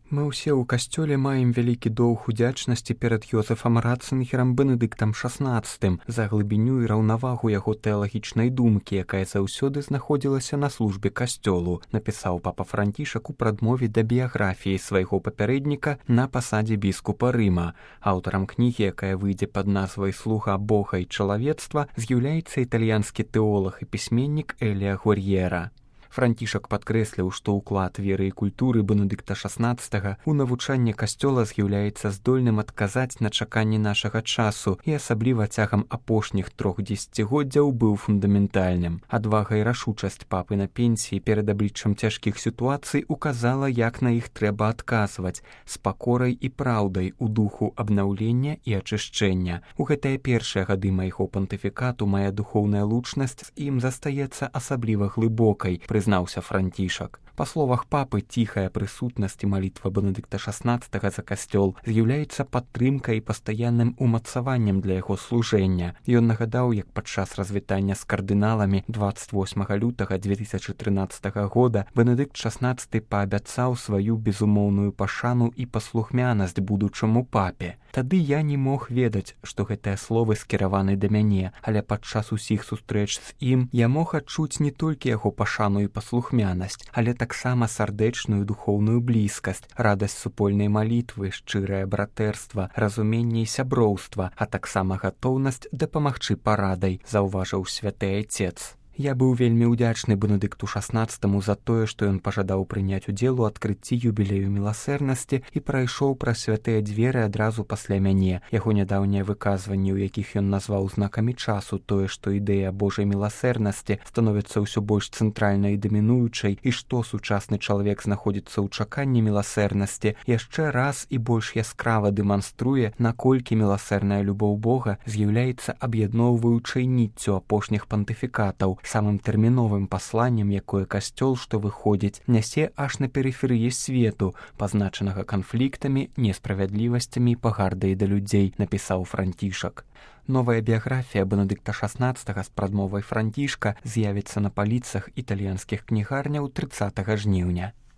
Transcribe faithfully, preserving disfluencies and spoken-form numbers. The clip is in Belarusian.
Мы ўсе ў касцёле маем вялікі доўг удзячнасці перад Йозефам Ратцынгерам Бенедыктам шаснаццатым за глыбіню і раўнавагу яго тэалагічнай думкі, якая заўсёды знаходзілася на службе касцёлу, напісаў папа Францішак у прадмове да біяграфіі свайго папярэдніка на пасадзе біскупа Рыма. Аўтарам кнігі, якая выйдзе пад назвай «Слуга Бога і чалавецтва», з'яўляецца італьянскі тэолаг і пісьменнік Эліа Гур'ера. Францішак падкрэсліў, што ўклад веры і культуры Бенедыкта шаснаццатага ў навучанне касцёла з'яўляецца здольным адказаць на чаканні нашага часу і асабліва цягам апошніх трох дзесяцігоддзяў быў фундаментальным. Адвага і рашучасць папы на пенсіі перад абліччам цяжкіх сітуацый указала, як на іх трэба адказваць з пакорай і праўдай у духу абнаўлення і ачышчэння. У гэтыя першыя гады майго пантыфікату мая духоўная лучнасць з ім застаецца асабліва глыбокай, прызнаўся Францішак. Па словах папы, ціхая прысутнасць і малітва Бенедыкта шаснаццатага за касцёл з'яўляецца падтрымкай і пастаянным умацаваннем для яго служэння. Ён нагадаў, як падчас развітання з кардыналамі дваццаць восьмага лютага дзве тысячы трынаццатага года Бенедыкт шаснаццаты паабяцаў сваю безумоўную пашану і паслухмянасць будучаму папе. Тады я не мог ведаць, што гэтыя словы скіраваны да мяне, але падчас усіх сустрэч з ім я мог адчуць не толькі яго пашану і паслухмянасць, але таксама сардэчную духоўную блізкасць, радасць супольнай малітвы, шчырае братэрства, разуменне і сяброўства, а таксама гатоўнасць дапамагчы парадай, заўважыў святы айцец. Я быў вельмі ўдзячны Бенедыкту шаснаццатаму за тое, што ён пажадаў прыняць удзел у адкрыцці юбілею міласэрнасці і прайшоў праз святыя дзверы адразу пасля мяне. Яго нядаўнія выказванні, у якіх ён назваў знакамі часу тое, што ідэя Божай міласэрнасці становіцца ўсё больш цэнтральнай і дамінуючай, і што сучасны чалавек знаходзіцца ў чаканні міласэрнасці, яшчэ раз і больш яскрава дэманструе, наколькі міласэрная любоў Бога з'яўляецца аб'ядноўваючай ніццю апошніх пантыфікатаў, самым тэрміновым пасланнем, якое касцёл, што выходзіць, нясе аж на перыферыі свету, пазначанага канфліктамі, несправядлівасцямі і пагардай да людзей, напісаў Францішак. Новая біяграфія Бенедыкта шаснаццатага з прадмовай Францішка з'явіцца на паліцах італьянскіх кнігарняў трыццатага жніўня.